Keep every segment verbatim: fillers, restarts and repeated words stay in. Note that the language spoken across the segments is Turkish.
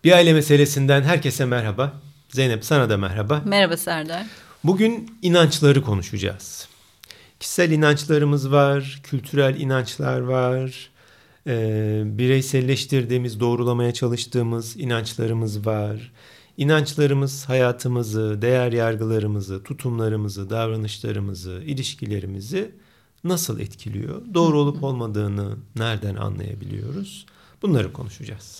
Bir aile meselesinden herkese merhaba. Zeynep, sana da merhaba. Merhaba Serdar. Bugün inançları konuşacağız. Kişisel inançlarımız var, kültürel inançlar var, e, bireyselleştirdiğimiz, doğrulamaya çalıştığımız inançlarımız var. İnançlarımız hayatımızı, değer yargılarımızı, tutumlarımızı, davranışlarımızı, ilişkilerimizi nasıl etkiliyor? Doğru olup olmadığını nereden anlayabiliyoruz? Bunları konuşacağız.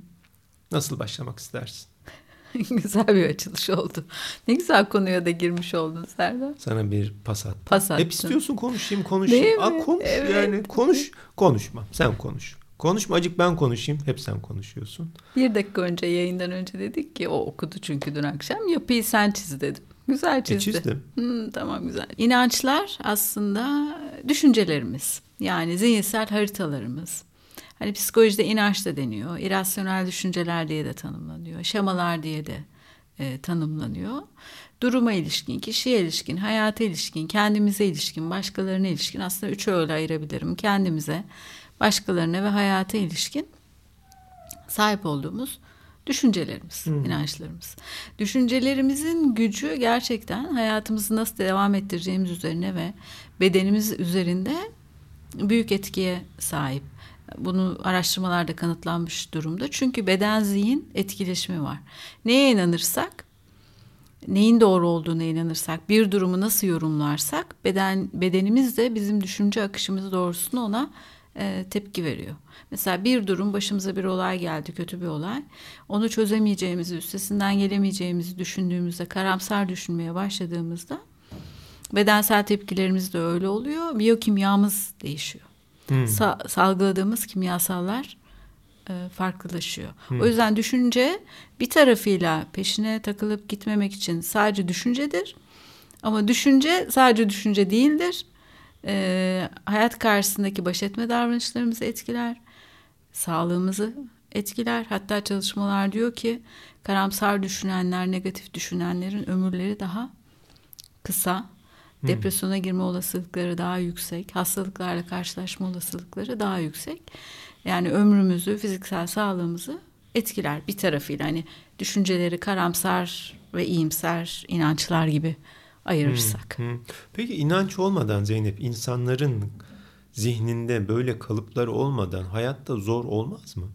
Nasıl başlamak istersin? Güzel bir açılış oldu. Ne güzel konuya da girmiş oldun Serdar. Sana bir pas attım. Pas attın. Hep istiyorsun konuşayım konuşayım. Aa, konuş evet. yani konuş. Konuşma. Sen konuş. Konuşma acık ben konuşayım. Hep sen konuşuyorsun. Bir dakika önce yayından önce dedik ki o okudu çünkü dün akşam. Yapıyı sen çiz dedim. Güzel çizdi. E çizdim. Hmm, tamam güzel. İnançlar aslında düşüncelerimiz. Yani zihinsel haritalarımız. Hani psikolojide inanç da deniyor. İrasyonel düşünceler diye de tanımlanıyor. Şemalar diye de e, tanımlanıyor. Duruma ilişkin, kişiye ilişkin, hayata ilişkin, kendimize ilişkin, başkalarına ilişkin. Aslında üçe öyle ayırabilirim. Kendimize, başkalarına ve hayata ilişkin sahip olduğumuz düşüncelerimiz, hmm. inançlarımız. Düşüncelerimizin gücü gerçekten hayatımızı nasıl devam ettireceğimiz üzerine ve bedenimiz üzerinde büyük etkiye sahip. Bunu araştırmalarda kanıtlanmış durumda. Çünkü beden zihin etkileşimi var. Neye inanırsak, neyin doğru olduğuna inanırsak, bir durumu nasıl yorumlarsak beden bedenimiz de bizim düşünce akışımız doğrultusunda ona e, tepki veriyor. Mesela bir durum, başımıza bir olay geldi, kötü bir olay. Onu çözemeyeceğimizi, üstesinden gelemeyeceğimizi düşündüğümüzde, karamsar düşünmeye başladığımızda bedensel tepkilerimiz de öyle oluyor. Biyokimyamız değişiyor. Hmm. Sa- salgıladığımız kimyasallar e, farklılaşıyor. Hmm. O yüzden düşünce bir tarafıyla peşine takılıp gitmemek için sadece düşüncedir. Ama düşünce sadece düşünce değildir. E, hayat karşısındaki baş etme davranışlarımızı etkiler. Sağlığımızı etkiler. Hatta çalışmalar diyor ki karamsar düşünenler, negatif düşünenlerin ömürleri daha kısa. Depresyona girme olasılıkları daha yüksek, hastalıklarla karşılaşma olasılıkları daha yüksek. Yani ömrümüzü, fiziksel sağlığımızı etkiler bir tarafıyla. Hani düşünceleri karamsar ve iyimser inançlar gibi ayırırsak. Hmm, hmm. Peki inanç olmadan Zeynep, insanların zihninde böyle kalıpları olmadan hayatta zor olmaz mı?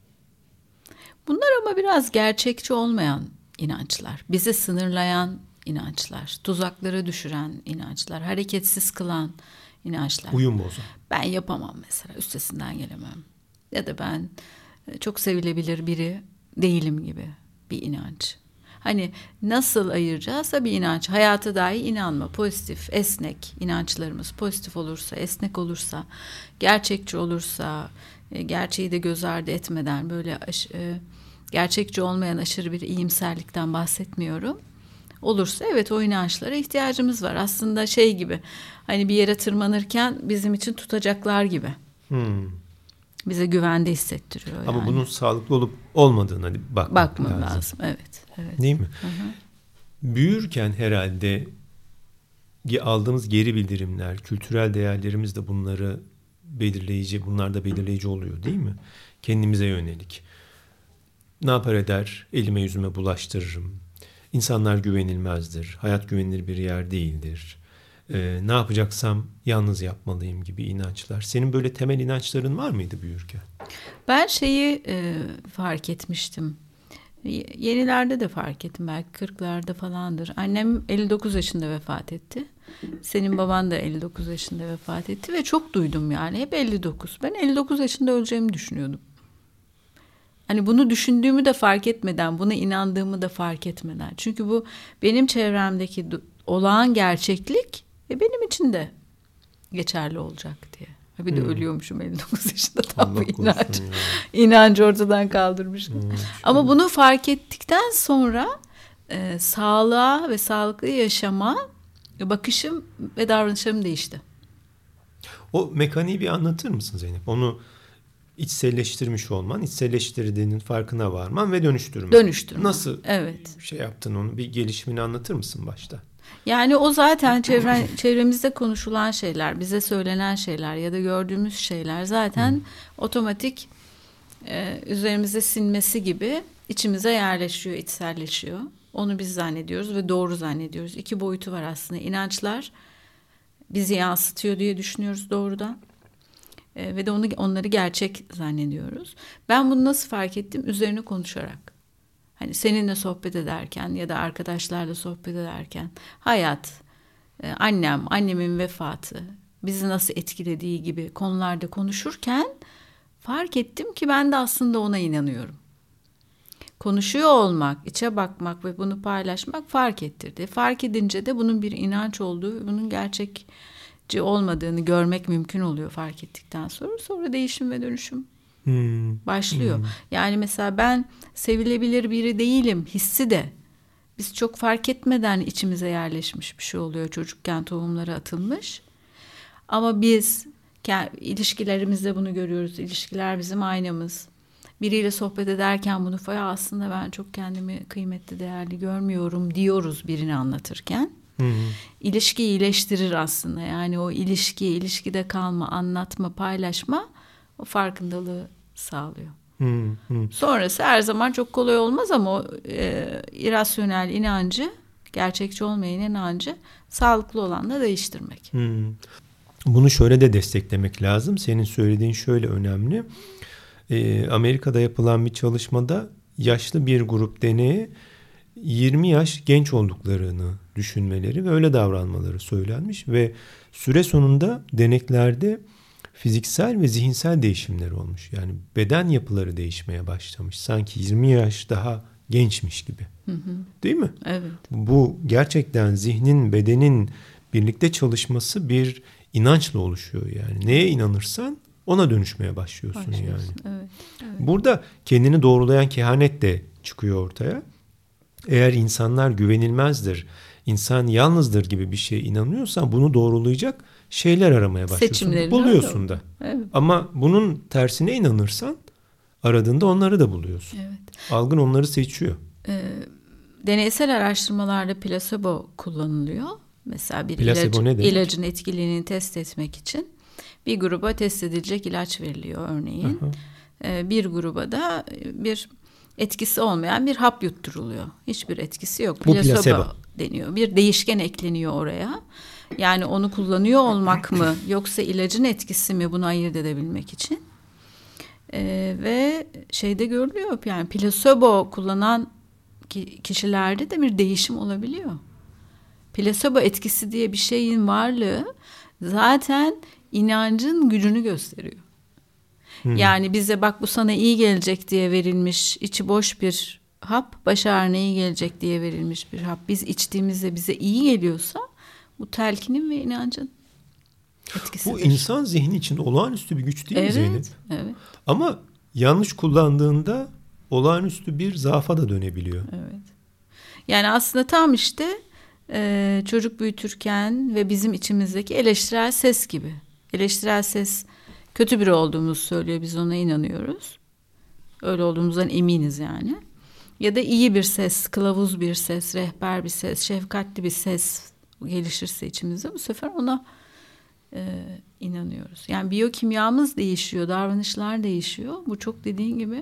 Bunlar ama biraz gerçekçi olmayan inançlar. Bizi sınırlayan inançlar, tuzaklara düşüren inançlar, hareketsiz kılan inançlar. Uyum bozan. Ben yapamam mesela, üstesinden gelemem. Ya da ben çok sevilebilir biri değilim gibi bir inanç. Hani nasıl ayıracağız? Bir inanç. Hayata dahi inanma. Pozitif, esnek inançlarımız pozitif olursa, esnek olursa, gerçekçi olursa, gerçeği de göz ardı etmeden böyle aş- gerçekçi olmayan aşırı bir iyimserlikten bahsetmiyorum. Olursa evet o inançlara ihtiyacımız var. Aslında şey gibi, hani bir yere tırmanırken bizim için tutacaklar gibi. Hmm. Bize güvende hissettiriyor. Ama yani. bunun sağlıklı olup olmadığına bakmak Bakmak lazım. lazım. Evet, evet. Değil mi? Hı hı. Büyürken herhalde aldığımız geri bildirimler, kültürel değerlerimiz de bunları belirleyici, bunlar da belirleyici oluyor değil mi? Kendimize yönelik. Ne yapar eder? Elime yüzüme bulaştırırım. İnsanlar güvenilmezdir. Hayat güvenilir bir yer değildir. Ee, ne yapacaksam yalnız yapmalıyım gibi inançlar. Senin böyle temel inançların var mıydı büyürken? Ben şeyi e, fark etmiştim. Yenilerde de fark ettim. Belki kırklarda falandır. Annem elli dokuz yaşında vefat etti. Senin baban da elli dokuz yaşında vefat etti. Ve çok duydum yani. Hep elli dokuz. Ben elli dokuz yaşında öleceğimi düşünüyordum. Hani bunu düşündüğümü de fark etmeden, buna inandığımı da fark etmeden. Çünkü bu benim çevremdeki olağan gerçeklik ve benim için de geçerli olacak diye. Bir de hmm. ölüyormuşum elli dokuz yaşında, tam bu inanç. İnancı ortadan kaldırmıştım. Hmm. Ama bunu fark ettikten sonra e, sağlığa ve sağlıklı yaşama bakışım ve davranışlarım değişti. O mekaniği bir anlatır mısın Zeynep? Onu içselleştirmiş olman, içselleştirdiğinin farkına varman ve dönüştürmen. Dönüştürme. Nasıl evet. şey yaptın onu? Bir gelişimini anlatır mısın başta? Yani o zaten çevre, çevremizde konuşulan şeyler, bize söylenen şeyler ya da gördüğümüz şeyler zaten hmm. otomatik e, üzerimize sinmesi gibi içimize yerleşiyor, içselleşiyor. Onu biz zannediyoruz ve doğru zannediyoruz. İki boyutu var aslında. İnançlar bizi yansıtıyor diye düşünüyoruz doğrudan. E, ve de onu onları gerçek zannediyoruz. Ben bunu nasıl fark ettim? Üzerine konuşarak. Hani seninle sohbet ederken ya da arkadaşlarla sohbet ederken hayat, e, annem, annemin vefatı bizi nasıl etkilediği gibi konularda konuşurken fark ettim ki ben de aslında ona inanıyorum. Konuşuyor olmak, içe bakmak ve bunu paylaşmak fark ettirdi. Fark edince de bunun bir inanç olduğu ve bunun gerçekçi olmadığını görmek mümkün oluyor fark ettikten sonra. Sonra değişim ve dönüşüm hmm. başlıyor. Hmm. Yani mesela ben sevilebilir biri değilim hissi de biz çok fark etmeden içimize yerleşmiş bir şey oluyor. Çocukken tohumları atılmış. Ama biz ilişkilerimizde bunu görüyoruz. İlişkiler bizim aynamız. Biriyle sohbet ederken bunu ya aslında ben çok kendimi kıymetli, değerli görmüyorum diyoruz birini anlatırken. Hı hı. İlişki iyileştirir aslında. Yani o ilişki, ilişkide kalma, anlatma, paylaşma o farkındalığı sağlıyor. Hı hı. Sonrası her zaman çok kolay olmaz ama o e, irasyonel inancı, gerçekçi olmayan inancı sağlıklı olanla değiştirmek. Hı. Bunu şöyle de desteklemek lazım. Senin söylediğin şöyle önemli. E, Amerika'da yapılan bir çalışmada yaşlı bir grup deneye yirmi yaş genç olduklarını düşünmeleri ve öyle davranmaları söylenmiş ve süre sonunda deneklerde fiziksel ve zihinsel değişimler olmuş. Yani beden yapıları değişmeye başlamış. Sanki yirmi yaş daha gençmiş gibi. Hı hı. Değil mi? Evet. Bu gerçekten zihnin, bedenin birlikte çalışması bir inançla oluşuyor yani. Neye inanırsan ona dönüşmeye başlıyorsun, başlıyorsun. Yani. Evet, evet. Burada kendini doğrulayan kehanet de çıkıyor ortaya. Eğer insanlar güvenilmezdir, insan yalnızdır gibi bir şeye inanıyorsan bunu doğrulayacak şeyler aramaya başlıyorsun. Buluyorsun da. Evet. Ama bunun tersine inanırsan aradığında onları da buluyorsun. Evet. Algın onları seçiyor. Ee, deneysel araştırmalarda plasebo kullanılıyor. Mesela bir ilacı, ilacın etkiliğini test etmek için bir gruba test edilecek ilaç veriliyor örneğin. Ee, bir gruba da bir etkisi olmayan bir hap yutturuluyor. Hiçbir etkisi yok. Bu plasebo, plasebo deniyor. Bir değişken ekleniyor oraya. Yani onu kullanıyor olmak mı yoksa ilacın etkisi mi bunu ayırt edebilmek için. Ee, ve şeyde görülüyor yani plasebo kullanan ki, kişilerde de bir değişim olabiliyor. Plasebo etkisi diye bir şeyin varlığı zaten inancın gücünü gösteriyor. Hmm. Yani bize bak bu sana iyi gelecek diye verilmiş içi boş bir hap, baş ağrına iyi gelecek diye verilmiş bir hap. Biz içtiğimizde bize iyi geliyorsa bu telkinin ve inancın etkisidir. Bu insan zihni için olağanüstü bir güç değil evet, mi Zeynep? Evet. Ama yanlış kullandığında olağanüstü bir zaafa da dönebiliyor. Evet. Yani aslında tam işte e, çocuk büyütürken ve bizim içimizdeki eleştirel ses gibi. Eleştirel ses kötü biri olduğumuzu söylüyor. Biz ona inanıyoruz. Öyle olduğumuzdan eminiz yani. Ya da iyi bir ses, kılavuz bir ses, rehber bir ses, şefkatli bir ses gelişirse içimizde bu sefer ona e, inanıyoruz. Yani biyokimyamız değişiyor, davranışlar değişiyor. Bu çok dediğin gibi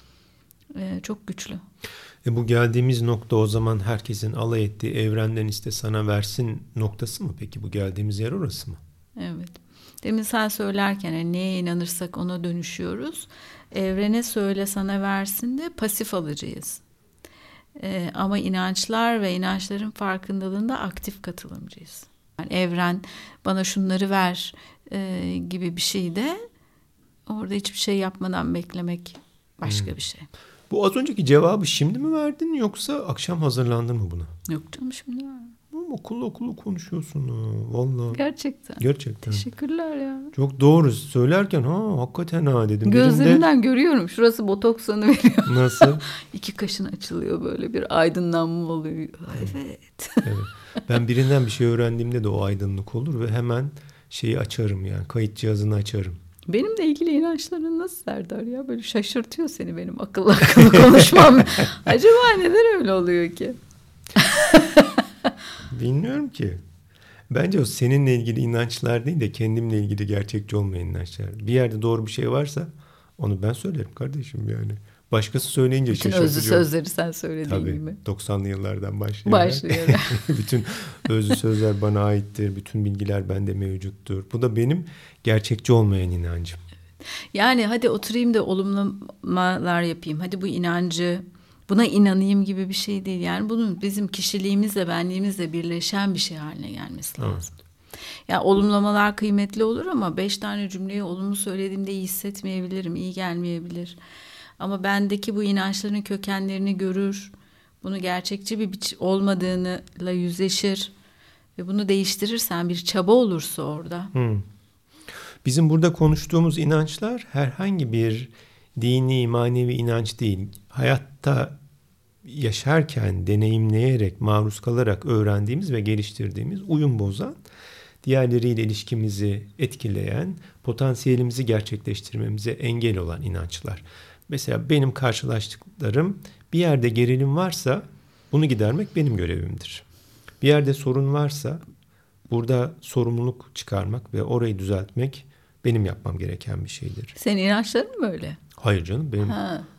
e, çok güçlü. E bu geldiğimiz nokta o zaman herkesin alay ettiği evrenden iste sana versin noktası mı? Peki bu geldiğimiz yer orası mı? Evet. Demin sen söylerken yani neye inanırsak ona dönüşüyoruz. Evrene söyle sana versin de pasif alıcıyız. Ee, ama inançlar ve inançların farkındalığında aktif katılımcıyız. Yani evren bana şunları ver e, gibi bir şey de orada hiçbir şey yapmadan beklemek başka hmm. bir şey. Bu az önceki cevabı şimdi mi verdin yoksa akşam hazırlandın mı buna? Yok canım şimdi verdim. Okullu okullu konuşuyorsun ha vallahi. Gerçekten. Gerçekten. Teşekkürler ya. Çok doğru söylerken ha hakikaten ha dedim. Gözlerinden de... görüyorum. Şurası botoksunu veriyor. Nasıl? İki kaşın açılıyor böyle bir aydınlanma oluyor. Evet. Evet. Ben birinden bir şey öğrendiğimde de o aydınlık olur ve hemen şeyi açarım yani kayıt cihazını açarım. Benimle ilgili inançların nasıl Serdar ya? Böyle şaşırtıyor seni benim akıllı akıllı konuşmam. Acaba neden öyle oluyor ki? Bilmiyorum ki. Bence o seninle ilgili inançlar değil de kendimle ilgili gerçekçi olmayan inançlar. Bir yerde doğru bir şey varsa onu ben söylerim kardeşim yani. Başkası söyleyince bütün şaşırtıcı. özlü sözleri sen söylediğin Tabii, gibi. doksanlı yıllardan başlayarak. Başlayarak. Bütün özlü sözler bana aittir. Bütün bilgiler bende mevcuttur. Bu da benim gerçekçi olmayan inancım. Yani hadi oturayım da olumlamalar yapayım. Hadi bu inancı, buna inanayım gibi bir şey değil. Yani bunun bizim kişiliğimizle, benliğimizle birleşen bir şey haline gelmesi lazım. Evet. Ya olumlamalar kıymetli olur ama beş tane cümleyi olumlu söylediğimde iyi hissetmeyebilirim, iyi gelmeyebilir. Ama bendeki bu inançların kökenlerini görür, bunu gerçekçi bir biç olmadığıyla yüzleşir ve bunu değiştirirsen bir çaba olursa orada. Hmm. Bizim burada konuştuğumuz inançlar herhangi bir dini, manevi inanç değil. Hayatta yaşarken, deneyimleyerek, maruz kalarak öğrendiğimiz ve geliştirdiğimiz, uyum bozan, diğerleriyle ilişkimizi etkileyen, potansiyelimizi gerçekleştirmemize engel olan inançlar. Mesela benim karşılaştıklarım, bir yerde gerilim varsa bunu gidermek benim görevimdir. Bir yerde sorun varsa burada sorumluluk çıkarmak ve orayı düzeltmek benim yapmam gereken bir şeydir. Senin inançların mı öyle? Hayır canım, benim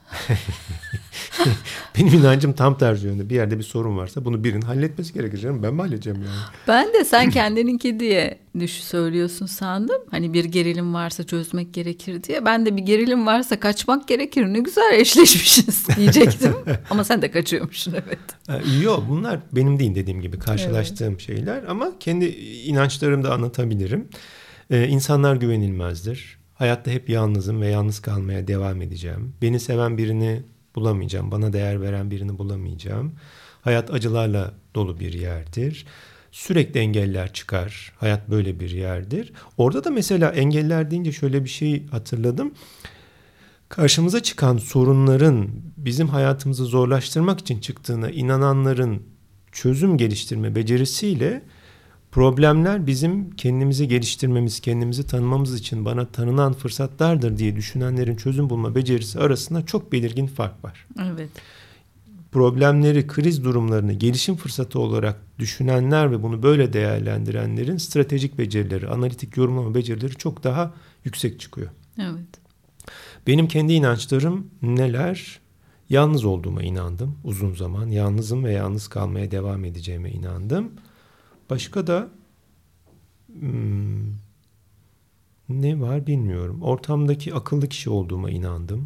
benim inancım tam tersi yönde. Bir yerde bir sorun varsa bunu birinin halletmesi gerekir canım. Ben mi halledeceğim yani? Ben de sen kendininki diye düş söylüyorsun sandım. Hani bir gerilim varsa çözmek gerekir diye. Ben de bir gerilim varsa kaçmak gerekir. Ne güzel eşleşmişiz diyecektim. Ama sen de kaçıyormuşsun, evet. Yok, bunlar benim değil, dediğim gibi karşılaştığım evet. şeyler. Ama kendi inançlarımı da anlatabilirim. Ee, insanlar güvenilmezdir. Hayatta hep yalnızım ve yalnız kalmaya devam edeceğim. Beni seven birini bulamayacağım. Bana değer veren birini bulamayacağım. Hayat acılarla dolu bir yerdir. Sürekli engeller çıkar. Hayat böyle bir yerdir. Orada da mesela engeller deyince şöyle bir şey hatırladım. Karşımıza çıkan sorunların bizim hayatımızı zorlaştırmak için çıktığına inananların çözüm geliştirme becerisiyle problemler bizim kendimizi geliştirmemiz, kendimizi tanımamız için bana tanınan fırsatlardır diye düşünenlerin çözüm bulma becerisi arasında çok belirgin fark var. Evet. Problemleri, kriz durumlarını gelişim fırsatı olarak düşünenler ve bunu böyle değerlendirenlerin stratejik becerileri, analitik yorumlama becerileri çok daha yüksek çıkıyor. Evet. Benim kendi inançlarım neler? Yalnız olduğuma inandım uzun zaman. Yalnızım ve yalnız kalmaya devam edeceğime inandım. Başka da hmm, ne var bilmiyorum. Ortamdaki akıllı kişi olduğuma inandım.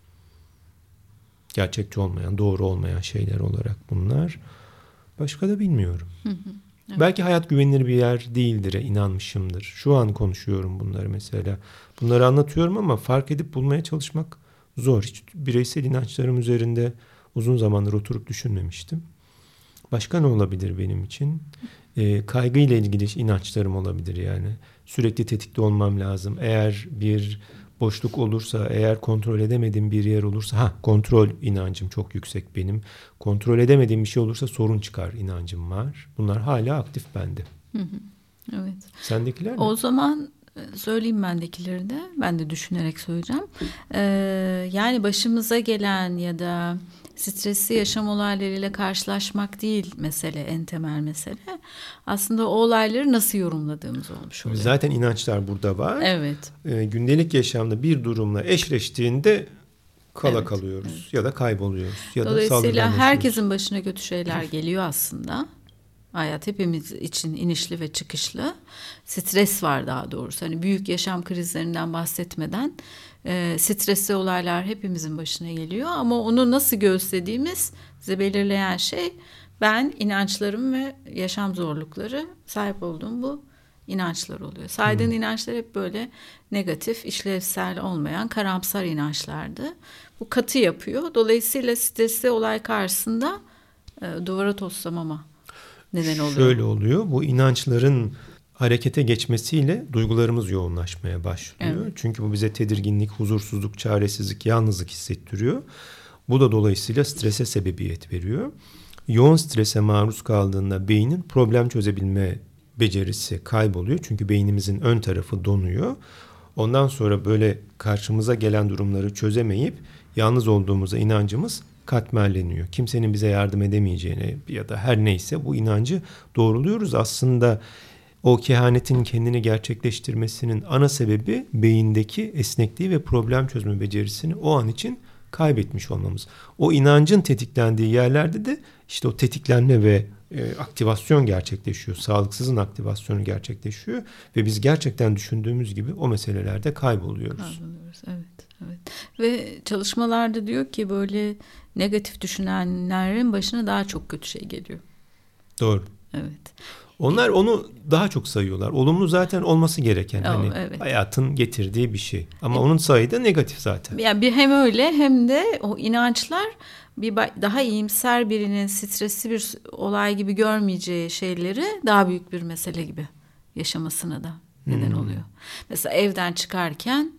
Gerçekçi olmayan, doğru olmayan şeyler olarak bunlar. Başka da bilmiyorum. Hı hı, evet. Belki hayat güvenilir bir yer değildir'e inanmışımdır. Şu an konuşuyorum bunları mesela. Bunları anlatıyorum ama fark edip bulmaya çalışmak zor. Hiç bireysel inançlarım üzerinde uzun zamandır oturup düşünmemiştim. Başka ne olabilir benim için? E, kaygıyla ilgili inançlarım olabilir yani. Sürekli tetikte olmam lazım. Eğer bir boşluk olursa, eğer kontrol edemediğim bir yer olursa, ha kontrol inancım çok yüksek benim. Kontrol edemediğim bir şey olursa sorun çıkar inancım var. Bunlar hala aktif bende. Hı hı, evet. Sendekiler ne? O zaman söyleyeyim bendekileri de. Ben de düşünerek söyleyeceğim. Ee, yani başımıza gelen ya da stresli yaşam olaylarıyla karşılaşmak değil mesele, en temel mesele. Aslında o olayları nasıl yorumladığımız olmuş oluyor. Zaten inançlar burada var. Evet. Ee, gündelik yaşamda bir durumla eşleştiğinde kala evet, kalıyoruz evet. ya da kayboluyoruz. Ya Dolayısıyla da herkesin başına kötü şeyler geliyor aslında. Hayat hepimiz için inişli ve çıkışlı. Stres var daha doğrusu. Hani büyük yaşam krizlerinden bahsetmeden e, stresli olaylar hepimizin başına geliyor. Ama onu nasıl göğüslediğimiz bize belirleyen şey ben inançlarım ve yaşam zorlukları sahip olduğum bu inançlar oluyor. Saydığın hmm. inançlar hep böyle negatif, işlevsel olmayan karamsar inançlardı. Bu katı yapıyor. Dolayısıyla stresli olay karşısında e, duvara toslamama neden oluyor. Şöyle oluyor. Bu inançların harekete geçmesiyle duygularımız yoğunlaşmaya başlıyor. Evet. Çünkü bu bize tedirginlik, huzursuzluk, çaresizlik, yalnızlık hissettiriyor. Bu da dolayısıyla strese sebebiyet veriyor. Yoğun strese maruz kaldığında beynin problem çözebilme becerisi kayboluyor. Çünkü beynimizin ön tarafı donuyor. Ondan sonra böyle karşımıza gelen durumları çözemeyip yalnız olduğumuza inancımız katmerleniyor. Kimsenin bize yardım edemeyeceğine ya da her neyse bu inancı doğruluyoruz. Aslında o kehanetin kendini gerçekleştirmesinin ana sebebi beyindeki esnekliği ve problem çözme becerisini o an için kaybetmiş olmamız. O inancın tetiklendiği yerlerde de işte o tetiklenme ve e, aktivasyon gerçekleşiyor. Sağlıksızın aktivasyonu gerçekleşiyor ve biz gerçekten düşündüğümüz gibi o meselelerde kayboluyoruz. Kayboluyoruz, evet. Evet. Ve çalışmalarda diyor ki böyle negatif düşünenlerin başına daha çok kötü şey geliyor. Doğru. Evet. Onlar onu daha çok sayıyorlar. Olumlu zaten olması gereken, O, hani evet. hayatın getirdiği bir şey. Ama evet. onun sayıda negatif zaten. Yani bir hem öyle hem de o inançlar bir daha iyimser birinin stresli bir olay gibi görmeyeceği şeyleri daha büyük bir mesele gibi yaşamasına da neden oluyor. Hmm. Mesela evden çıkarken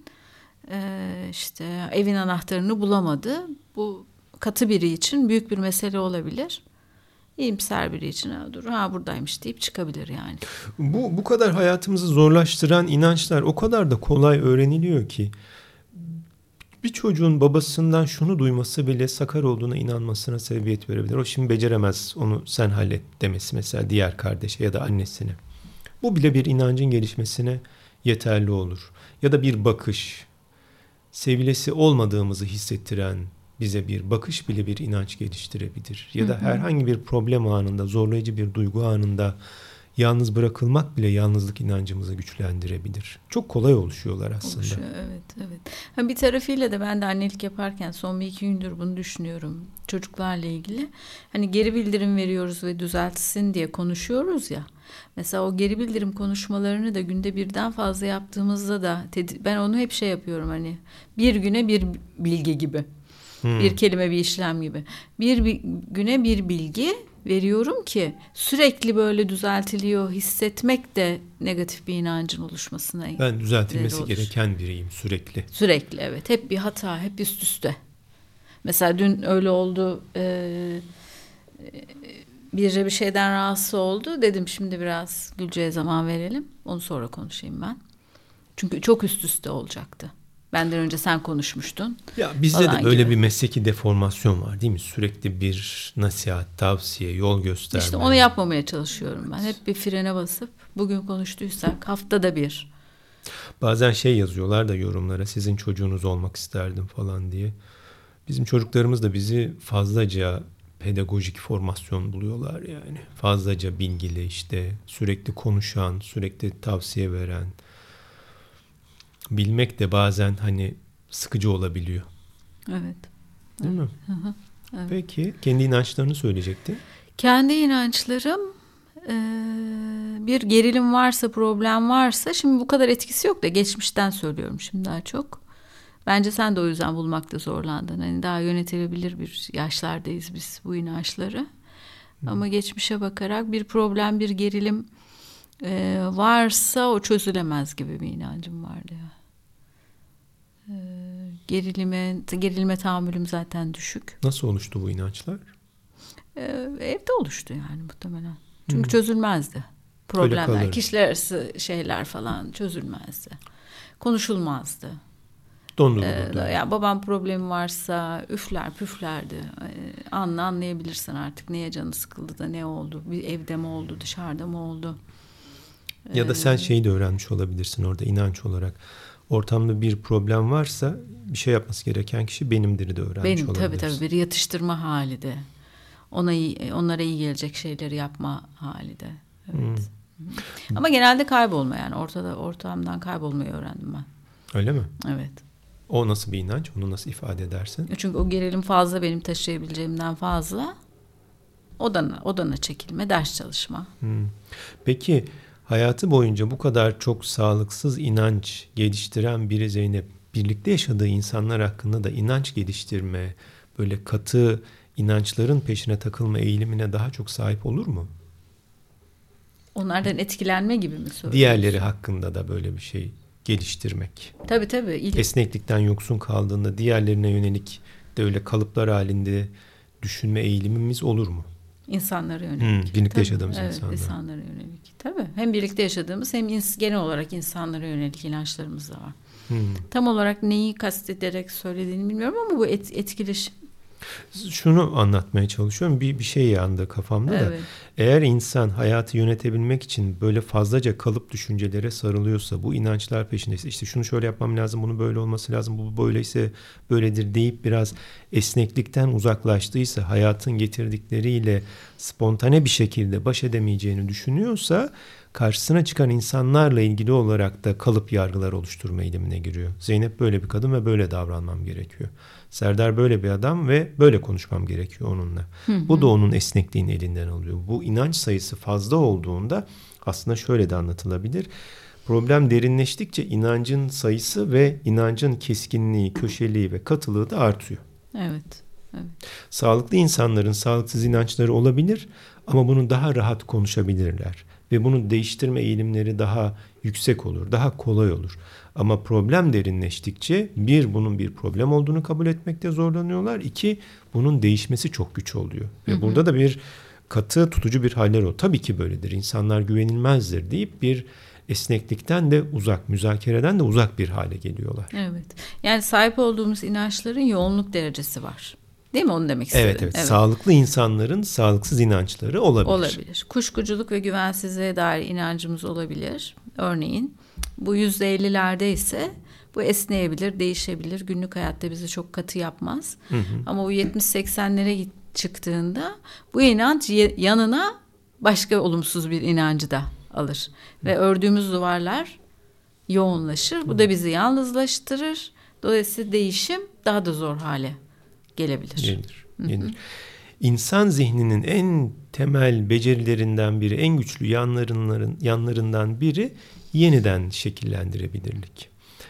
işte evin anahtarını bulamadı. Bu katı biri için büyük bir mesele olabilir. İyimser biri için ha, dur ha buradaymış deyip çıkabilir yani. Bu bu kadar hayatımızı zorlaştıran inançlar o kadar da kolay öğreniliyor ki bir çocuğun babasından şunu duyması bile sakar olduğuna inanmasına sebebiyet verebilir. O şimdi beceremez, onu sen hallet demesi mesela diğer kardeşe ya da annesine. Bu bile bir inancın gelişmesine yeterli olur. Ya da bir bakış, sevilesi olmadığımızı hissettiren bize bir bakış bile bir inanç geliştirebilir. Ya da hı hı. herhangi bir problem anında, zorlayıcı bir duygu anında yalnız bırakılmak bile yalnızlık inancımızı güçlendirebilir. Çok kolay oluşuyorlar aslında. Oluşuyor, evet, evet. Ha, bir tarafıyla da ben de annelik yaparken son bir iki gündür bunu düşünüyorum. Çocuklarla ilgili. Hani geri bildirim veriyoruz ve düzeltsin diye konuşuyoruz ya. Mesela o geri bildirim konuşmalarını da günde birden fazla yaptığımızda da ben onu hep şey yapıyorum, hani bir güne bir bilgi gibi. Hmm. Bir kelime bir işlem gibi. Bir, bir güne bir bilgi veriyorum ki sürekli böyle düzeltiliyor hissetmek de negatif bir inancın oluşmasına. Ben düzeltilmesi gereken biriyim sürekli. Sürekli, evet. Hep bir hata, hep üst üste. Mesela dün öyle oldu. Ee, biri bir şeyden rahatsız oldu. Dedim şimdi biraz Gülce'ye zaman verelim. Onu sonra konuşayım ben. Çünkü çok üst üste olacaktı. Benden önce sen konuşmuştun. Ya bizde de böyle gibi. bir mesleki deformasyon var değil mi? Sürekli bir nasihat, tavsiye, yol gösterme. İşte onu yapmamaya çalışıyorum ben. Hep bir frene basıp bugün konuştuysak haftada bir. Bazen şey yazıyorlar da yorumlara, sizin çocuğunuz olmak isterdim falan diye. Bizim çocuklarımız da bizi fazlaca pedagojik formasyon buluyorlar yani. Fazlaca bilgili, işte sürekli konuşan, sürekli tavsiye veren. Bilmek de bazen hani sıkıcı olabiliyor. Evet. Değil mi? Hı hı, evet. Peki kendi inançlarını söyleyecektin. Kendi inançlarım, e, bir gerilim varsa, problem varsa, şimdi bu kadar etkisi yok da geçmişten söylüyorum şimdi daha çok. Bence sen de o yüzden bulmakta zorlandın. Hani daha yönetilebilir bir yaşlardayız biz bu inançları. Hı. Ama geçmişe bakarak bir problem, bir gerilim e, varsa o çözülemez gibi bir inancım vardı ya. E, gerilime, gerilime tahammülüm zaten düşük. Nasıl oluştu bu inançlar? E, evde oluştu yani muhtemelen. Çünkü Hı. çözülmezdi. Problemler, kişiler arası şeyler falan çözülmezdi. Konuşulmazdı. Dondurulurdu. Ee, yani babam problemi varsa üfler püflerdi. Ee, anla anlayabilirsin artık neye canı sıkıldı da ne oldu. Bir evde mi oldu, dışarıda mı oldu. Ee, ya da sen şeyi de öğrenmiş olabilirsin orada inanç olarak. Ortamda bir problem varsa bir şey yapması gereken kişi benimdir de öğrenmiş benim, olabilirsin. Tabii tabii bir yatıştırma hali de. Ona iyi, onlara iyi gelecek şeyleri yapma hali de. Evet. Hmm. Ama genelde kaybolma, yani ortada ortamdan kaybolmayı öğrendim ben. Öyle mi? Evet. O nasıl bir inanç? Onu nasıl ifade edersin? Çünkü o gerilim fazla, benim taşıyabileceğimden fazla. Odana, odana çekilme, ders çalışma. Hmm. Peki hayatı boyunca bu kadar çok sağlıksız inanç geliştiren biri Zeynep, birlikte yaşadığı insanlar hakkında da inanç geliştirme, böyle katı inançların peşine takılma eğilimine daha çok sahip olur mu? Onlardan etkilenme gibi mi söylüyorsun? Diğerleri hakkında da böyle bir şey geliştirmek. Tabii tabii. İl- Esneklikten yoksun kaldığında diğerlerine yönelik de öyle kalıplar halinde düşünme eğilimimiz olur mu? İnsanlara yönelik. Hmm, birlikte tabii, yaşadığımız evet, insanlara. insanlara yönelik. Tabii. Hem birlikte yaşadığımız hem ins- genel olarak insanlara yönelik inançlarımız da var. Hmm. Tam olarak neyi kastederek söylediğini bilmiyorum ama bu et- etkileşim. Şunu anlatmaya çalışıyorum. Bir, bir şey yandı kafamda Evet. da. Eğer insan hayatı yönetebilmek için böyle fazlaca kalıp düşüncelere sarılıyorsa, bu inançlar peşindeyse, işte şunu şöyle yapmam lazım, bunu böyle olması lazım, bu böyleyse böyledir deyip biraz esneklikten uzaklaştıysa, hayatın getirdikleriyle spontane bir şekilde baş edemeyeceğini düşünüyorsa, karşısına çıkan insanlarla ilgili olarak da kalıp yargılar oluşturma eğilimine giriyor. Zeynep böyle bir kadın ve böyle davranmam gerekiyor. Serdar böyle bir adam ve böyle konuşmam gerekiyor onunla. Hı hı. Bu da onun esnekliğini elinden alıyor. Bu inanç sayısı fazla olduğunda aslında şöyle de anlatılabilir. Problem derinleştikçe inancın sayısı ve inancın keskinliği, köşeliği ve katılığı da artıyor. Evet. Evet. Sağlıklı insanların sağlıksız inançları olabilir ama bunu daha rahat konuşabilirler. Ve bunu değiştirme eğilimleri daha yüksek olur, daha kolay olur. Ama problem derinleştikçe bir, bunun bir problem olduğunu kabul etmekte zorlanıyorlar. İki, bunun değişmesi çok güç oluyor. Ve hı hı. burada da bir katı tutucu bir haller o. Tabii ki böyledir. İnsanlar güvenilmezdir deyip bir esneklikten de uzak, müzakereden de uzak bir hale geliyorlar. Evet. Yani sahip olduğumuz inançların yoğunluk derecesi var. Değil mi? Onu demek istedim. Evet, evet. Evet. Sağlıklı insanların sağlıksız inançları olabilir. Olabilir. Kuşkuculuk ve güvensizliğe dair inancımız olabilir. Örneğin bu yüzde ellilerde ise bu esneyebilir, değişebilir. Günlük hayatta bizi çok katı yapmaz. Hı hı. Ama bu yetmiş seksenlere çıktığında bu inanç yanına başka olumsuz bir inancı da alır. Hı. Ve ördüğümüz duvarlar yoğunlaşır. Bu hı. da bizi yalnızlaştırır. Dolayısıyla değişim daha da zor hale gelebilir. Gelir, gelir. İnsan zihninin en temel becerilerinden biri, en güçlü yanlarından, yanlarından biri yeniden şekillendirebilirlik.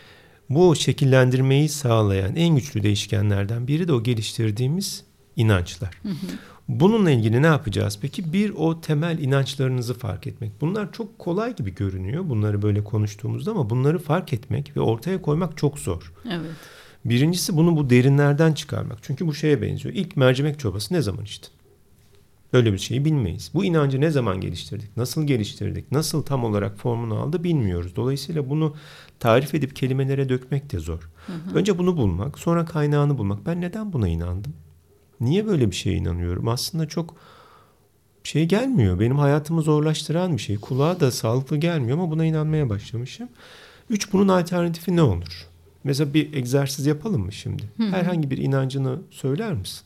Bu şekillendirmeyi sağlayan en güçlü değişkenlerden biri de o geliştirdiğimiz inançlar. Hı hı. Bununla ilgili ne yapacağız peki? Bir, o temel inançlarınızı fark etmek. Bunlar çok kolay gibi görünüyor bunları böyle konuştuğumuzda ama bunları fark etmek ve ortaya koymak çok zor. Evet. Birincisi bunu bu derinlerden çıkarmak. Çünkü bu şeye benziyor. İlk mercimek çorbası ne zaman içtin? Böyle bir şeyi bilmeyiz. Bu inancı ne zaman geliştirdik? Nasıl geliştirdik? Nasıl tam olarak formunu aldı bilmiyoruz. Dolayısıyla bunu tarif edip kelimelere dökmek de zor. Hı hı. Önce bunu bulmak, sonra kaynağını bulmak. Ben neden buna inandım? Niye böyle bir şeye inanıyorum? Aslında çok şey gelmiyor. Benim hayatımı zorlaştıran bir şey. Kulağa da sağlıklı gelmiyor ama buna inanmaya başlamışım. Üç, bunun alternatifi ne olur? Mesela bir egzersiz yapalım mı şimdi? Hı hı. Herhangi bir inancını söyler misin?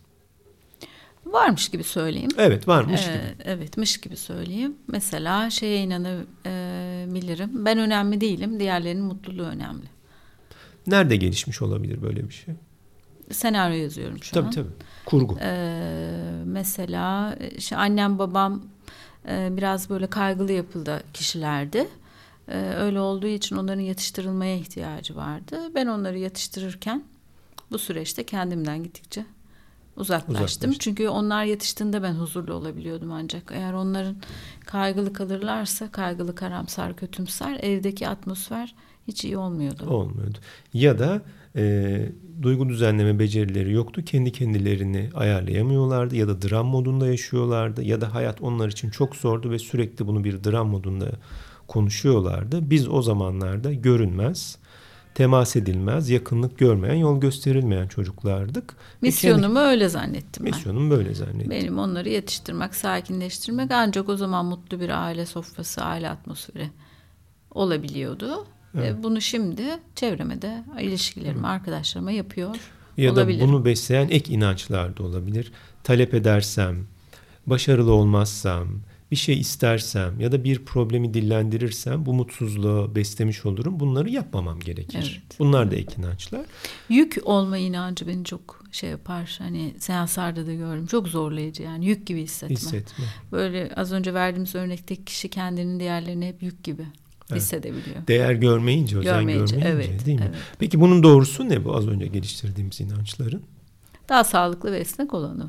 Varmış gibi söyleyeyim. Evet, varmış ee, gibi. Evetmiş gibi söyleyeyim. Mesela şeye inanabilirim. Ben önemli değilim. Diğerlerinin mutluluğu önemli. Nerede gelişmiş olabilir böyle bir şey? Senaryo yazıyorum şu tabii, an. Tabii tabii. Kurgu. Ee, mesela işte annem babam e, biraz böyle kaygılı yapıda kişilerdi. Ee, öyle olduğu için onların yatıştırılmaya ihtiyacı vardı. Ben onları yatıştırırken bu süreçte kendimden gittikçe uzaklaştım. Uzaklaştım. Çünkü onlar yatıştığında ben huzurlu olabiliyordum ancak. Eğer onların kaygılı kalırlarsa, kaygılı, karamsar, kötümser, evdeki atmosfer hiç iyi olmuyordu. Olmuyordu. Ya da e, duygu düzenleme becerileri yoktu. Kendi kendilerini ayarlayamıyorlardı ya da dram modunda yaşıyorlardı ya da hayat onlar için çok zordu ve sürekli bunu bir dram modunda konuşuyorlardı. Biz o zamanlarda görünmez, temas edilmez, yakınlık görmeyen, yol gösterilmeyen çocuklardık. Misyonumu kendi, öyle zannettim ben. Misyonumu böyle zannettim. Benim onları yetiştirmek, sakinleştirmek, ancak o zaman mutlu bir aile sofrası, aile atmosferi olabiliyordu. Evet. Bunu şimdi çevreme de, ilişkilerime, evet. arkadaşlarıma yapıyor ya olabilirim. da bunu besleyen ek inançlar da olabilir. Talep edersem, başarılı olmazsam, bir şey istersem ya da bir problemi dillendirirsem bu mutsuzluğu beslemiş olurum. Bunları yapmamam gerekir. Evet. Bunlar da ek inançlar. Yük olma inancı beni çok şey yapar. Hani seanslarda da gördüm. Çok zorlayıcı yani. Yük gibi hissetme. Hissetme. Böyle az önce verdiğimiz örnekteki kişi kendinin diğerlerini hep yük gibi evet. hissedebiliyor. Değer görmeyince, özen görmeyince, görmeyince evet, değil mi? Evet. Peki bunun doğrusu ne bu az önce geliştirdiğimiz inançların? Daha sağlıklı ve esnek olanı.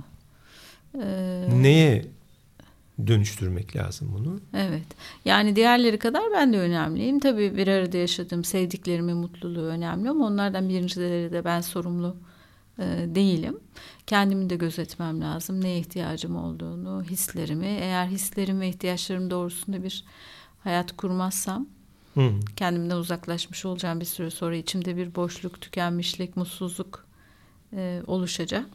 Ee, Neye dönüştürmek lazım bunu? Evet. Yani diğerleri kadar ben de önemliyim. Tabii bir arada yaşadığım sevdiklerimin mutluluğu önemli ama onlardan birincileri de ben sorumlu e, değilim. Kendimi de gözetmem lazım. Neye ihtiyacım olduğunu, hislerimi. Eğer hislerim ve ihtiyaçlarım doğrusunda bir hayat kurmazsam Hı. kendimden uzaklaşmış olacağım, bir süre sonra içimde bir boşluk, tükenmişlik, mutsuzluk e, oluşacak.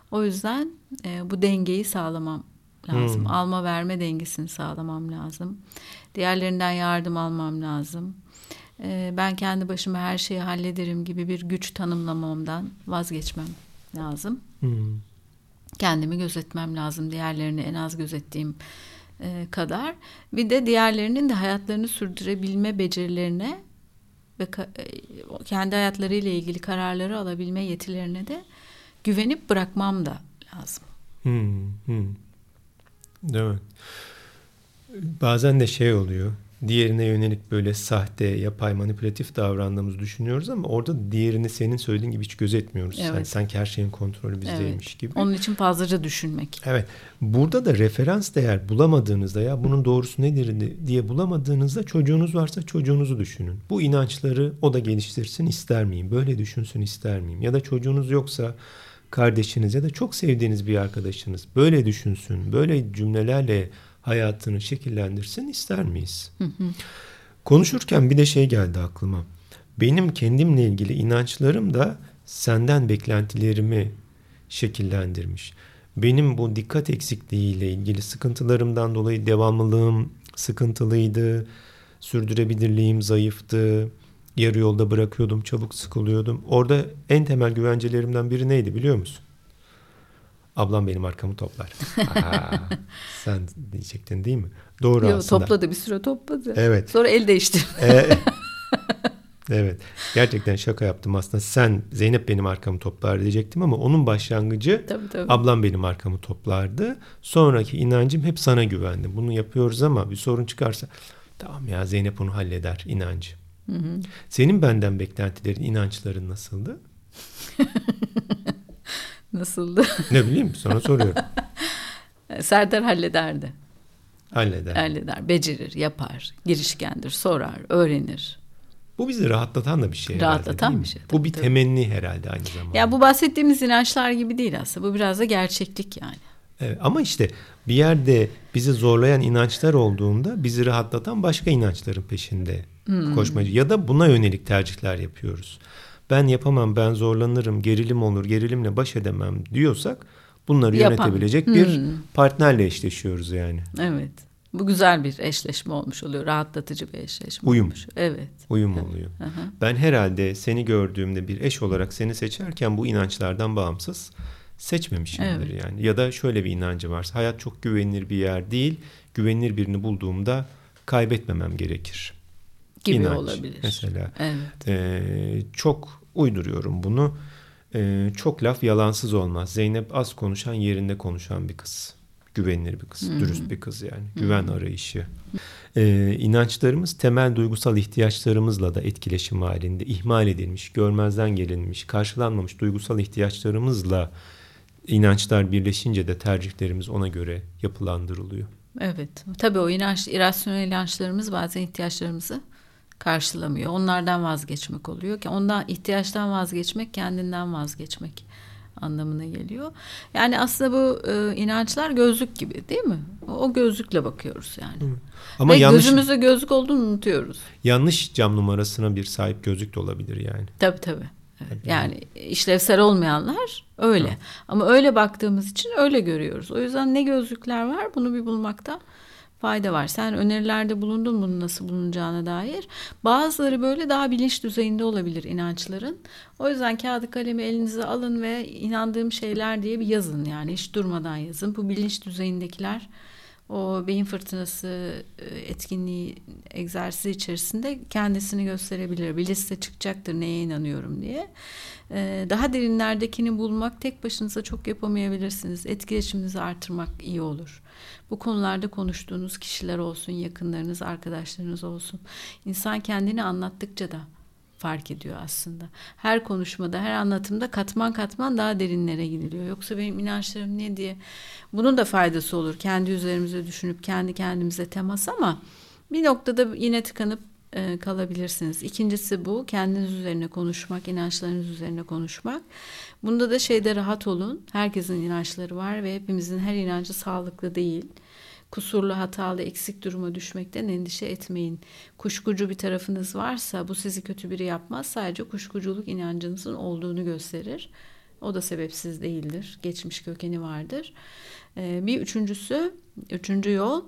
O yüzden e, bu dengeyi sağlamam lazım. Hmm. Alma verme dengesini sağlamam lazım. Diğerlerinden yardım almam lazım. E, ben kendi başıma her şeyi hallederim gibi bir güç tanımlamamdan vazgeçmem lazım. Hmm. Kendimi gözetmem lazım. Diğerlerini en az gözettiğim e, kadar. Bir de diğerlerinin de hayatlarını sürdürebilme becerilerine ve ka- e, kendi hayatlarıyla ilgili kararları alabilme yetilerine de güvenip bırakmam da lazım. Hmm, hmm. Değil mi? Bazen de şey oluyor. Diğerine yönelik böyle sahte, yapay, manipülatif davrandığımızı düşünüyoruz ama orada diğerini senin söylediğin gibi hiç gözetmiyoruz. Evet. Sen, sanki her şeyin kontrolü bizdeymiş Evet. gibi. Onun için fazlaca düşünmek. Evet. Burada da referans değer bulamadığınızda, ya bunun doğrusu nedir diye bulamadığınızda, çocuğunuz varsa çocuğunuzu düşünün. Bu inançları o da geliştirsin ister miyim? Böyle düşünsün ister miyim? Ya da çocuğunuz yoksa kardeşiniz ya da çok sevdiğiniz bir arkadaşınız böyle düşünsün, böyle cümlelerle hayatını şekillendirsin ister miyiz? Hı hı. Konuşurken bir de şey geldi aklıma. Benim kendimle ilgili inançlarım da senden beklentilerimi şekillendirmiş. Benim bu dikkat eksikliğiyle ilgili sıkıntılarımdan dolayı devamlılığım sıkıntılıydı, sürdürebilirliğim zayıftı, yarı yolda bırakıyordum, çabuk sıkılıyordum. Orada en temel güvencelerimden biri neydi biliyor musun? Ablam benim arkamı toplar. Aa, sen diyecektin değil mi? Doğru Yo, aslında. topladı, bir süre topladı. Evet. Sonra el değiştirdi. Ee, evet. Gerçekten şaka yaptım aslında. Sen, Zeynep benim arkamı toplar diyecektim ama onun başlangıcı Tabii, tabii. ablam benim arkamı toplardı. Sonraki inancım hep sana güvendim. Bunu yapıyoruz ama bir sorun çıkarsa tamam ya Zeynep onu halleder inancı. Hı hı. Senin benden beklentilerin, inançların nasıldı? Nasıldı? Ne bileyim, sana soruyorum. Serdar hallederdi. Halleder. Halleder, becerir, yapar, girişkendir, sorar, öğrenir. Bu bizi rahatlatan da bir şey herhalde, Rahatlatan değil mi? bir şey, Bu tabii, bir tabii. temenni herhalde aynı zamanda. Ya bu bahsettiğimiz inançlar gibi değil aslında. Bu biraz da gerçeklik yani. Evet, ama işte bir yerde bizi zorlayan inançlar olduğunda bizi rahatlatan başka inançların peşinde Hmm. koşmacı ya da buna yönelik tercihler yapıyoruz. Ben yapamam, ben zorlanırım, gerilim olur, gerilimle baş edemem diyorsak bunları Yapan. yönetebilecek bir Hmm. partnerle eşleşiyoruz yani. Evet. Bu güzel bir eşleşme olmuş oluyor. Rahatlatıcı bir eşleşme Uyum. olmuş. Evet. Uyum Evet. oluyor. Hı hı. Ben herhalde seni gördüğümde bir eş olarak seni seçerken bu inançlardan bağımsız seçmemişimdir Evet. yani. Ya da şöyle bir inancı varsa, hayat çok güvenilir bir yer değil, güvenilir birini bulduğumda kaybetmemem gerekir. Gibi İnanç, olabilir. mesela. Evet. Ee, çok uyduruyorum bunu. Ee, çok laf yalansız olmaz. Zeynep az konuşan, yerinde konuşan bir kız. Güvenilir bir kız, Hı-hı. dürüst bir kız yani. Güven arayışı. Ee, inançlarımız temel duygusal ihtiyaçlarımızla da etkileşim halinde. İhmal edilmiş, görmezden gelinmiş, karşılanmamış duygusal ihtiyaçlarımızla inançlar birleşince de tercihlerimiz ona göre yapılandırılıyor. Evet. Tabii o inanç, irrasyonel inançlarımız bazen ihtiyaçlarımızı karşılamıyor. Onlardan vazgeçmek oluyor ki ondan ihtiyaçtan vazgeçmek kendinden vazgeçmek anlamına geliyor. Yani aslında bu e, inançlar gözlük gibi değil mi? O, o gözlükle bakıyoruz yani. Ama Ve yanlış gözümüzde gözlük olduğunu unutuyoruz. yanlış cam numarasına bir sahip gözlük de olabilir yani. Tabii tabii. Evet. Yani işlevsel olmayanlar öyle. Evet. Ama öyle baktığımız için öyle görüyoruz. O yüzden ne gözlükler var bunu bir bulmakta fayda var. Sen önerilerde bulundun bunun nasıl bulunacağına dair. Bazıları böyle daha bilinç düzeyinde olabilir inançların. O yüzden kağıdı kalemi elinize alın ve inandığım şeyler diye bir yazın yani hiç durmadan yazın. Bu bilinç düzeyindekiler o beyin fırtınası etkinliği egzersizi içerisinde kendisini gösterebilir. Bir liste çıkacaktır neye inanıyorum diye. Daha derinlerdekini bulmak tek başınıza çok yapamayabilirsiniz. Etkileşiminizi artırmak iyi olur. Bu konularda konuştuğunuz kişiler olsun, yakınlarınız, arkadaşlarınız olsun. İnsan kendini anlattıkça da fark ediyor aslında. Her konuşmada, her anlatımda katman katman daha derinlere gidiliyor. Yoksa benim inançlarım ne diye. Bunun da faydası olur. Kendi üzerimize düşünüp kendi kendimize temas ama bir noktada yine tıkanıp e, kalabilirsiniz. İkincisi bu. Kendiniz üzerine konuşmak, inançlarınız üzerine konuşmak. Bunda da şeyde rahat olun. Herkesin inançları var ve hepimizin her inancı sağlıklı değil. Kusurlu, hatalı, eksik duruma düşmekten endişe etmeyin. Kuşkucu bir tarafınız varsa bu sizi kötü biri yapmaz. Sadece kuşkuculuk inancınızın olduğunu gösterir. O da sebepsiz değildir. Geçmiş kökeni vardır. E, bir üçüncüsü, üçüncü yol,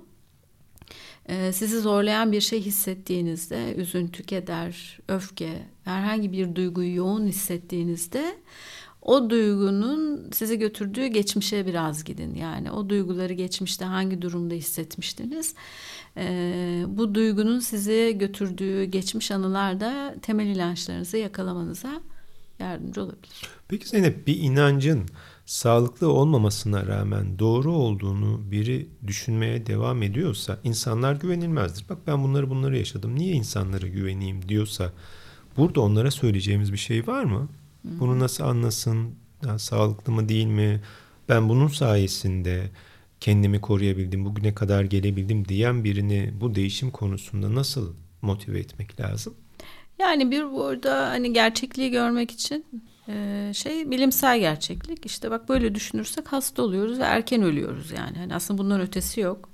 e, sizi zorlayan bir şey hissettiğinizde, üzüntü, keder, öfke, herhangi bir duyguyu yoğun hissettiğinizde o duygunun sizi götürdüğü geçmişe biraz gidin. Yani o duyguları geçmişte hangi durumda hissetmiştiniz? Ee, bu duygunun sizi götürdüğü geçmiş anılar da temel inançlarınızı yakalamanıza yardımcı olabilir. Peki Zeynep, bir inancın sağlıklı olmamasına rağmen doğru olduğunu biri düşünmeye devam ediyorsa insanlar güvenilmezdir. Bak ben bunları bunları yaşadım. Niye insanlara güveneyim diyorsa burada onlara söyleyeceğimiz bir şey var mı? Hı-hı. Bunu nasıl anlasın? Yani sağlıklı mı değil mi? Ben bunun sayesinde kendimi koruyabildim, bugüne kadar gelebildim diyen birini bu değişim konusunda nasıl motive etmek lazım? Yani bir burada hani gerçekliği görmek için e, şey bilimsel gerçeklik. İşte bak böyle düşünürsek hasta oluyoruz ve erken ölüyoruz yani. Hani aslında bundan ötesi yok.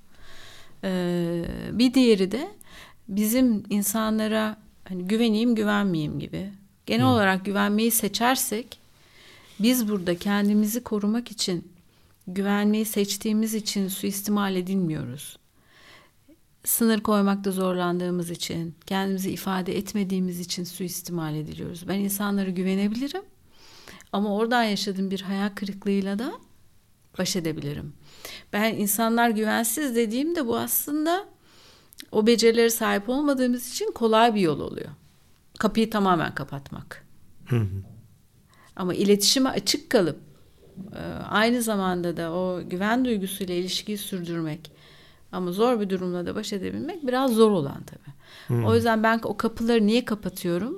E, bir diğeri de bizim insanlara hani güveneyim güvenmeyeyim gibi. Genel Hı. olarak güvenmeyi seçersek biz burada kendimizi korumak için güvenmeyi seçtiğimiz için suistimal edilmiyoruz. Sınır koymakta zorlandığımız için, kendimizi ifade etmediğimiz için suistimal ediliyoruz. Ben insanlara güvenebilirim ama oradan yaşadığım bir hayal kırıklığıyla da baş edebilirim. Ben insanlar güvensiz dediğimde bu aslında o becerilere sahip olmadığımız için kolay bir yol oluyor. Kapıyı tamamen kapatmak. Hı hı. Ama iletişime açık kalıp aynı zamanda da o güven duygusuyla ilişkiyi sürdürmek ama zor bir durumla da baş edebilmek biraz zor olan tabii. Hmm. O yüzden ben o kapıları niye kapatıyorum?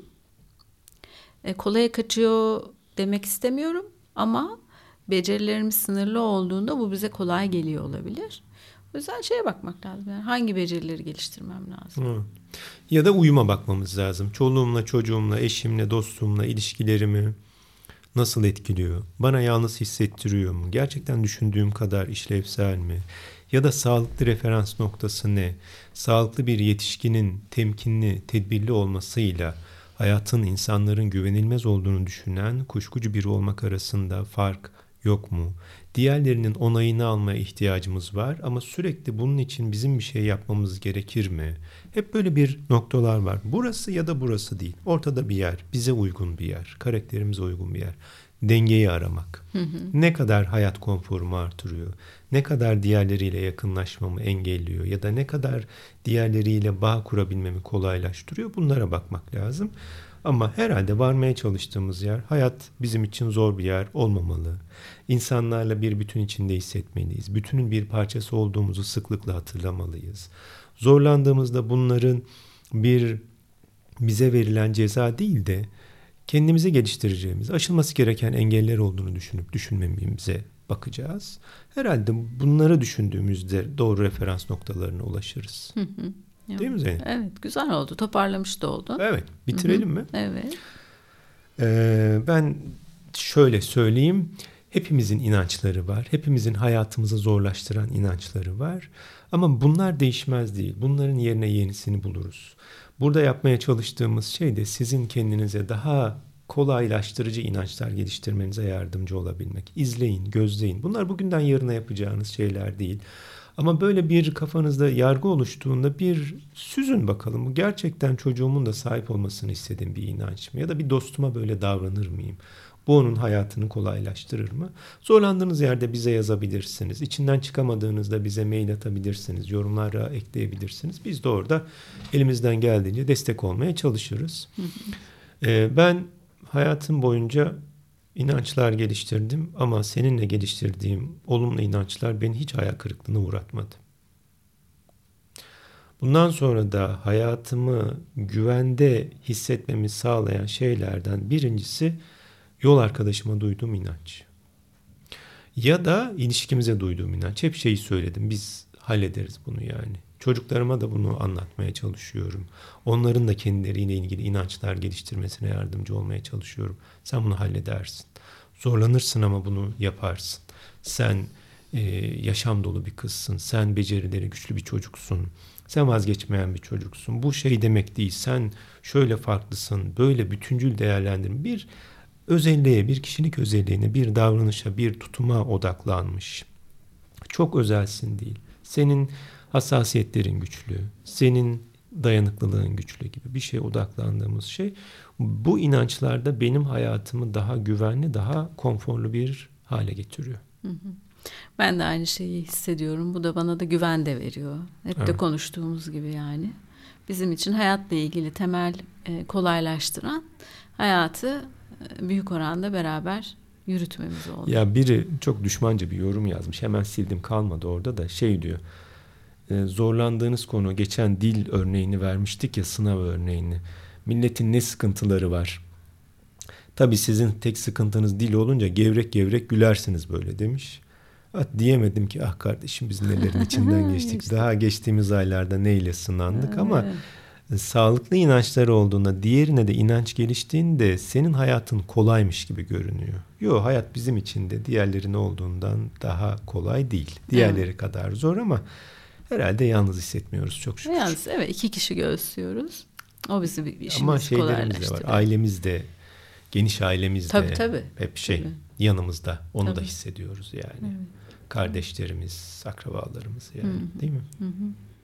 E, kolaya kaçıyor demek istemiyorum ama becerilerimiz sınırlı olduğunda bu bize kolay geliyor olabilir. O yüzden şeye bakmak lazım. Yani hangi becerileri geliştirmem lazım? Hmm. Ya da uyuma bakmamız lazım. Çoluğumla, çocuğumla, eşimle, dostumla ilişkilerimi nasıl etkiliyor? Bana yalnız hissettiriyor mu? Gerçekten düşündüğüm kadar işlevsel mi? Ya da sağlıklı referans noktası ne? Sağlıklı bir yetişkinin temkinli, tedbirli olmasıyla hayatın insanların güvenilmez olduğunu düşünen kuşkucu biri olmak arasında fark yok mu? Diğerlerinin onayını almaya ihtiyacımız var ama sürekli bunun için bizim bir şey yapmamız gerekir mi? Hep böyle bir noktalar var. Burası ya da burası değil. Ortada bir yer, bize uygun bir yer, karakterimize uygun bir yer. Dengeyi aramak. Hı hı. Ne kadar hayat konforumu artırıyor, ne kadar diğerleriyle yakınlaşmamı engelliyor ya da ne kadar diğerleriyle bağ kurabilmemi kolaylaştırıyor, bunlara bakmak lazım. Ama herhalde varmaya çalıştığımız yer, hayat bizim için zor bir yer olmamalı. İnsanlarla bir bütün içinde hissetmeliyiz. Bütünün bir parçası olduğumuzu sıklıkla hatırlamalıyız. Zorlandığımızda bunların bir bize verilen ceza değil de kendimizi geliştireceğimiz, aşılması gereken engeller olduğunu düşünüp düşünmememize bakacağız. Herhalde bunları düşündüğümüzde doğru referans noktalarına ulaşırız. Hı hı. Değil mi Zeynep? Evet, güzel oldu. Toparlamış da oldun. Evet, bitirelim Hı-hı. mi? Evet. Ee, ben şöyle söyleyeyim. Hepimizin inançları var. Hepimizin hayatımızı zorlaştıran inançları var. Ama bunlar değişmez değil. Bunların yerine yenisini buluruz. Burada yapmaya çalıştığımız şey de sizin kendinize daha kolaylaştırıcı inançlar geliştirmenize yardımcı olabilmek. İzleyin, gözleyin. Bunlar bugünden yarına yapacağınız şeyler değil. Ama böyle bir kafanızda yargı oluştuğunda bir süzün bakalım. Bu gerçekten çocuğumun da sahip olmasını istediğim bir inanç mı? Ya da bir dostuma böyle davranır mıyım? Bu onun hayatını kolaylaştırır mı? Zorlandığınız yerde bize yazabilirsiniz. İçinden çıkamadığınızda bize mail atabilirsiniz. Yorumlara ekleyebilirsiniz. Biz de orada elimizden geldiğince destek olmaya çalışırız. ee, ben hayatım boyunca İnançlar geliştirdim ama seninle geliştirdiğim olumlu inançlar beni hiç hayal kırıklığına uğratmadı. Bundan sonra da hayatımı güvende hissetmemi sağlayan şeylerden birincisi yol arkadaşıma duyduğum inanç. Ya da ilişkimize duyduğum inanç. Hep şeyi söyledim, biz hallederiz bunu yani. Çocuklarıma da bunu anlatmaya çalışıyorum. Onların da kendileriyle ilgili inançlar geliştirmesine yardımcı olmaya çalışıyorum. Sen bunu halledersin. Zorlanırsın ama bunu yaparsın. Sen e, yaşam dolu bir kızsın. Sen becerileri güçlü bir çocuksun. Sen vazgeçmeyen bir çocuksun. Bu şey demek değil. Sen şöyle farklısın. Böyle bütüncül değerlendirme. Bir özelliğe, bir kişilik özelliğine, bir davranışa, bir tutuma odaklanmış. Çok özelsin değil. Senin hassasiyetlerin güçlü, senin dayanıklılığın güçlü gibi bir şeye odaklandığımız şey, bu inançlarda benim hayatımı daha güvenli, daha konforlu bir hale getiriyor. Hı hı. Ben de aynı şeyi hissediyorum. Bu da bana da güven de veriyor. Hep Evet. de konuştuğumuz gibi yani. Bizim için hayatla ilgili temel e, kolaylaştıran hayatı e, büyük oranda beraber yürütmemiz oldu. Ya biri çok düşmanca bir yorum yazmış. Hemen sildim, kalmadı orada da, şey diyor. E, zorlandığınız konu, geçen dil örneğini vermiştik ya, sınav örneğini. Milletin ne sıkıntıları var. Tabii sizin tek sıkıntınız dil olunca gevrek gevrek gülersiniz böyle demiş. Ah, diyemedim ki ah kardeşim biz nelerin içinden geçtik. İşte. Daha geçtiğimiz aylarda neyle sınandık Evet. ama sağlıklı inançları olduğunda, diğerine de inanç geliştiğinde senin hayatın kolaymış gibi görünüyor. Yok, hayat bizim için de diğerlerinin olduğundan daha kolay değil. Diğerleri evet. kadar zor ama herhalde yalnız hissetmiyoruz çok şükür. Yalnız evet, iki kişi göğüslüyoruz. O bizim işimizi ama şeylerimiz kolaylaştırıyor. de var. Ailemiz de, geniş ailemiz de tabii, tabii. hep şey tabii. yanımızda. Onu tabii. da hissediyoruz yani. Evet. Kardeşlerimiz, akrabalarımız yani, hı. değil mi? Hı hı.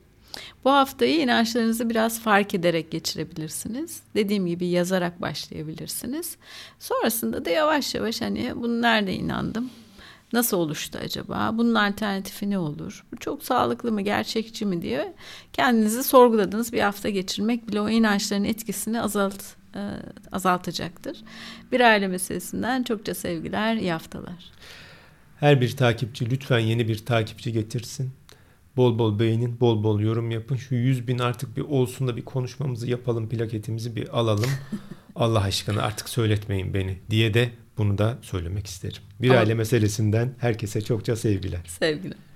Bu haftayı inançlarınızı biraz fark ederek geçirebilirsiniz. Dediğim gibi yazarak başlayabilirsiniz. Sonrasında da yavaş yavaş hani bunu nerede inandım? Nasıl oluştu acaba? Bunun alternatifi ne olur? Bu çok sağlıklı mı, gerçekçi mi diye kendinizi sorguladığınız bir hafta geçirmek bile o inançların etkisini azalt, e, azaltacaktır. Bir aile meselesinden çokça sevgiler, iyi haftalar. Her bir takipçi lütfen yeni bir takipçi getirsin. Bol bol beğenin, bol bol yorum yapın. Şu yüz bin artık bir olsun da bir konuşmamızı yapalım, plaketimizi bir alalım. Allah aşkına artık söyletmeyin beni diye de bunu da söylemek isterim. Bir Ama... aile meselesinden herkese çokça sevgiler. Sevgiler.